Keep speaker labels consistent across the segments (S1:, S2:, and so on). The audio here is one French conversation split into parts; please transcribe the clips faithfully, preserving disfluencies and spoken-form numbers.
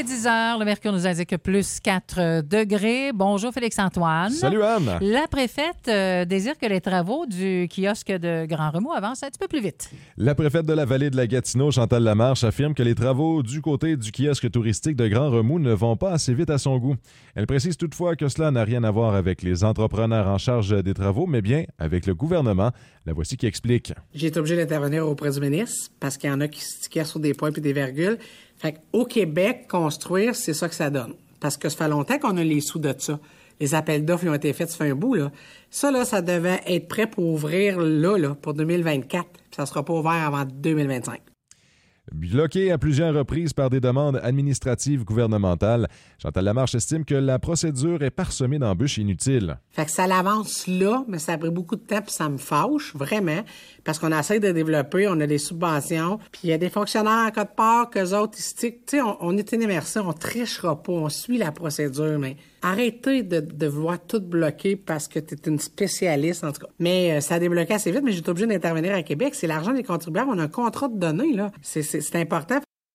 S1: dix heures, le mercure nous indique plus quatre degrés. Bonjour Félix-Antoine.
S2: Salut Anne.
S1: La préfète euh, désire que les travaux du kiosque de Grand Remous avancent un petit peu plus vite.
S2: La préfète de la vallée de la Gatineau, Chantal Lamarche, affirme que les travaux du côté du kiosque touristique de Grand Remous ne vont pas assez vite à son goût. Elle précise toutefois que cela n'a rien à voir avec les entrepreneurs en charge des travaux, mais bien avec le gouvernement. La voici qui explique.
S3: J'ai été obligée d'intervenir auprès du ministre parce qu'il y en a qui se tiquèrent sur des points et des virgules. Fait qu'au Québec, construire, c'est ça que ça donne. Parce que ça fait longtemps qu'on a les sous de ça. Les appels d'offres ils ont été faits, ça fait un bout, là. Ça, là, ça devait être prêt pour ouvrir là, là, pour deux mille vingt-quatre. Puis ça sera pas ouvert avant deux mille vingt-cinq.
S2: Bloqué à plusieurs reprises par des demandes administratives gouvernementales, Chantal Lamarche estime que la procédure est parsemée d'embûches inutiles.
S3: Fait que ça l'avance là, mais ça a pris beaucoup de temps puis ça me fâche, vraiment, parce qu'on essaie de développer, on a des subventions, puis il y a des fonctionnaires à quelque part qu'eux autres, ils se tiquent. Tu sais, on, on est une immersion, on trichera pas, on suit la procédure, mais arrêtez de, de vouloir tout bloquer parce que tu es une spécialiste, en tout cas. Mais euh, ça a débloqué assez vite, mais j'étais obligée d'intervenir à Québec. C'est l'argent des contribuables, on a un contrat de données, là. C'est, c'est, c'est important.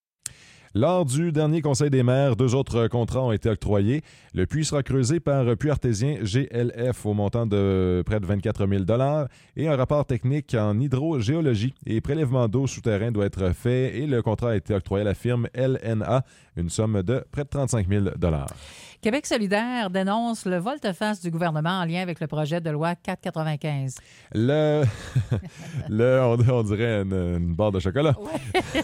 S2: Lors du dernier Conseil des maires, deux autres contrats ont été octroyés. Le puits sera creusé par Puits artésien G L F au montant de près de vingt-quatre mille dollars et un rapport technique en hydrogéologie et prélèvement d'eau souterrain doit être fait et le contrat a été octroyé à la firme L N A, une somme de près de trente-cinq mille dollars.
S1: Québec solidaire dénonce le volte-face du gouvernement en lien avec le projet de loi quatre cent quatre-vingt-quinze.
S2: Le... le on, on dirait une, une barre de chocolat. Ouais.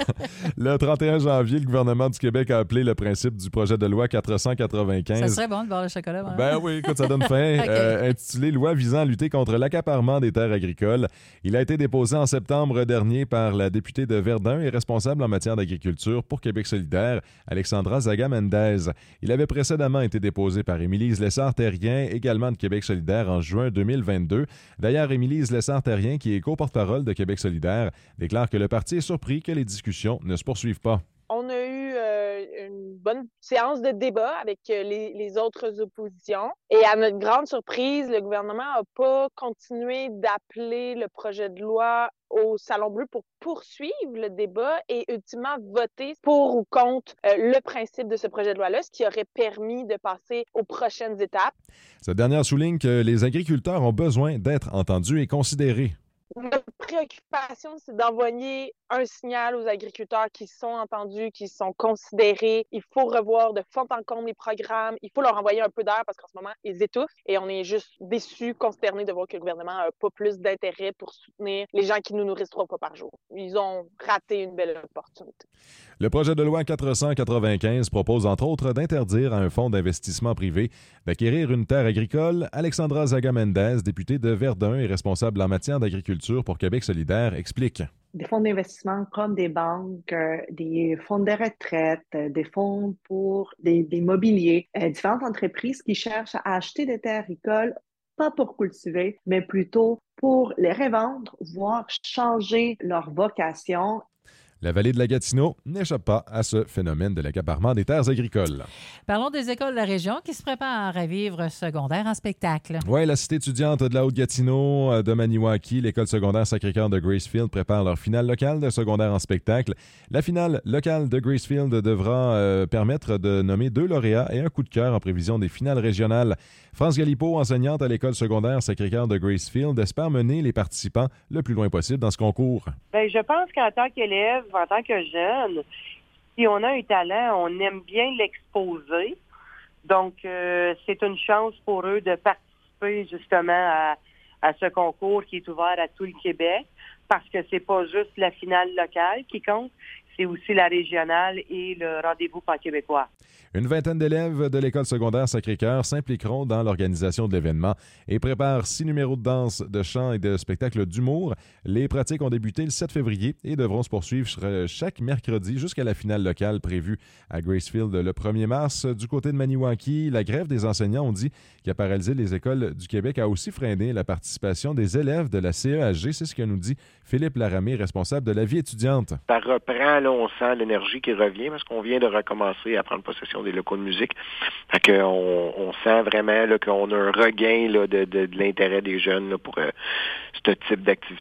S2: Le trente et un janvier, le gouvernement du Québec a appelé le principe du projet de loi quatre cent quatre-vingt-quinze.
S1: Ça serait bon, une barre de chocolat. Vraiment.
S2: Ben oui, écoute, ça donne faim. Okay. Euh, intitulé « Loi visant à lutter contre l'accaparement des terres agricoles ». Il a été déposé en septembre dernier par la députée de Verdun et responsable en matière d'agriculture pour Québec solidaire, Alexandra Zaga-Mendez. Il avait précédemment été déposé par Émilise Lessard-Terrien, également de Québec solidaire, en juin deux mille vingt-deux. D'ailleurs, Émilise Lessard-Terrien, qui est co-porte-parole de Québec solidaire, déclare que le parti est surpris que les discussions ne se poursuivent pas.
S4: On a eu euh, une bonne séance de débat avec euh, les, les autres oppositions. Et à notre grande surprise, le gouvernement n'a pas continué d'appeler le projet de loi au Salon Bleu pour poursuivre le débat et ultimement voter pour ou contre euh, le principe de ce projet de loi-là, ce qui aurait permis de passer aux prochaines étapes.
S2: Cette dernière souligne que les agriculteurs ont besoin d'être entendus et considérés.
S4: Notre préoccupation, c'est d'envoyer un signal aux agriculteurs qui sont entendus, qui sont considérés. Il faut revoir de fond en comble les programmes. Il faut leur envoyer un peu d'air parce qu'en ce moment, ils étouffent. Et on est juste déçus, consternés de voir que le gouvernement n'a pas plus d'intérêt pour soutenir les gens qui nous nourrissent trois fois par jour. Ils ont raté une belle opportunité.
S2: Le projet de loi quatre cent quatre-vingt-quinze propose entre autres d'interdire à un fonds d'investissement privé d'acquérir une terre agricole. Alexandra Zaga-Mendez, députée de Verdun et responsable en matière d'agriculture pour Québec solidaire, explique.
S5: Des fonds d'investissement comme des banques, euh, des fonds de retraite, euh, des fonds pour des, des mobiliers, euh, différentes entreprises qui cherchent à acheter des terres agricoles, pas pour cultiver, mais plutôt pour les revendre, voire changer leur vocation.
S2: La vallée de la Gatineau n'échappe pas à ce phénomène de l'accaparement des terres agricoles.
S1: Parlons des écoles de la région qui se préparent à vivre secondaire en spectacle.
S2: Oui, la cité étudiante de la Haute-Gatineau, de Maniwaki, l'école secondaire Sacré-Cœur de Gracefield prépare leur finale locale de secondaire en spectacle. La finale locale de Gracefield devra euh, permettre de nommer deux lauréats et un coup de cœur en prévision des finales régionales. France Galipeau, enseignante à l'école secondaire Sacré-Cœur de Gracefield, espère mener les participants le plus loin possible dans ce concours.
S6: Bien, je pense qu'en tant qu'élève, en tant que jeune, si on a un talent, on aime bien l'exposer. Donc, euh, c'est une chance pour eux de participer justement à, à ce concours qui est ouvert à tout le Québec, parce que c'est pas juste la finale locale qui compte, c'est aussi la régionale et le rendez-vous pan-québécois.
S2: Une vingtaine d'élèves de l'école secondaire Sacré-Cœur s'impliqueront dans l'organisation de l'événement et préparent six numéros de danse, de chant et de spectacles d'humour. Les pratiques ont débuté le sept février et devront se poursuivre chaque mercredi jusqu'à la finale locale prévue à Gracefield le premier mars. Du côté de Maniwaki, la grève des enseignants, on dit, qui a paralysé les écoles du Québec, a aussi freiné la participation des élèves de la C E H G. C'est ce que nous dit Philippe Laramé, responsable de la vie étudiante.
S7: Ça reprend, là, on sent l'énergie qui revient parce qu'on vient de recommencer à prendre possession des locaux de musique. Fait qu'on on sent vraiment là, qu'on a un regain là, de, de, de l'intérêt des jeunes là, pour euh, ce type d'activité-là.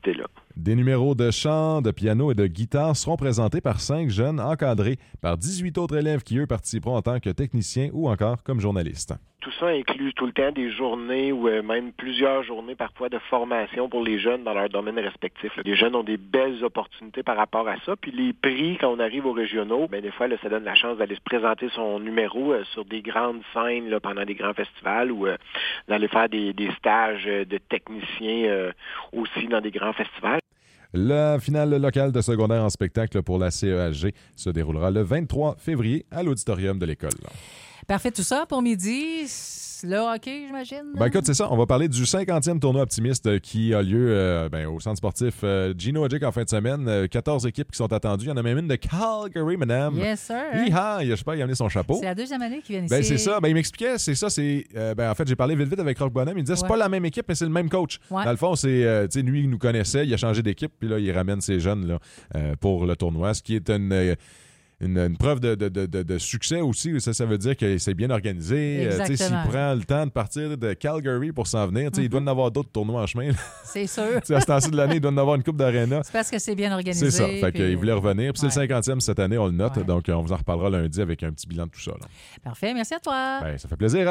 S2: Des numéros de chant, de piano et de guitare seront présentés par cinq jeunes encadrés par dix-huit autres élèves qui, eux, participeront en tant que techniciens ou encore comme journalistes.
S7: Tout ça inclut tout le temps des journées ou euh, même plusieurs journées parfois de formation pour les jeunes dans leur domaine respectif. Les jeunes ont des belles opportunités par rapport à ça. Puis les prix, quand on arrive aux régionaux, bien, des fois, là, ça donne la chance d'aller se présenter son numéro euh, sur des grandes scènes là, pendant des grands festivals ou euh, d'aller faire des, des stages de techniciens euh, aussi dans des grands festivals.
S2: La finale locale de secondaire en spectacle pour la C E H G se déroulera le vingt-trois février à l'auditorium de l'école.
S1: Parfait, tout ça pour midi. Le hockey, j'imagine?
S2: Ben écoute, c'est ça. On va parler du cinquantième tournoi optimiste qui a lieu euh, ben, au centre sportif euh, Gino Odjick en fin de semaine. Euh, quatorze équipes qui sont attendues. Il y en a même une de Calgary, madame.
S1: Yes, sir.
S2: Hi-ha! Je sais pas, il a amené son chapeau.
S1: C'est la deuxième année qu'il vient ici.
S2: Ben c'est ça. Ben il m'expliquait, c'est ça. C'est euh, ben en fait, j'ai parlé vite vite avec Roch Bonhomme. Il me disait, c'est
S1: Ouais.
S2: pas la même équipe, mais c'est le même coach.
S1: Ouais.
S2: Dans le fond, c'est, euh, tu sais, lui, il nous connaissait. Il a changé d'équipe. Puis là, il ramène ses jeunes là, euh, pour le tournoi. Ce qui est une... Euh, Une, une preuve de, de, de, de succès aussi. Ça, ça veut dire que c'est bien organisé. Euh, s'il prend le temps de partir de Calgary pour s'en venir, mm-hmm. il doit en avoir d'autres tournois en chemin.
S1: C'est sûr.
S2: À ce temps-ci de l'année, il doit en avoir une coupe d'aréna.
S1: C'est parce que c'est bien organisé.
S2: C'est ça. Fait puis... qu'il voulait revenir. Puis ouais. C'est le cinquantième cette année, on le note.
S1: Ouais.
S2: Donc, on vous en reparlera lundi avec un petit bilan de tout ça. Là.
S1: Parfait. Merci à toi.
S2: Ben, ça fait plaisir. Hein?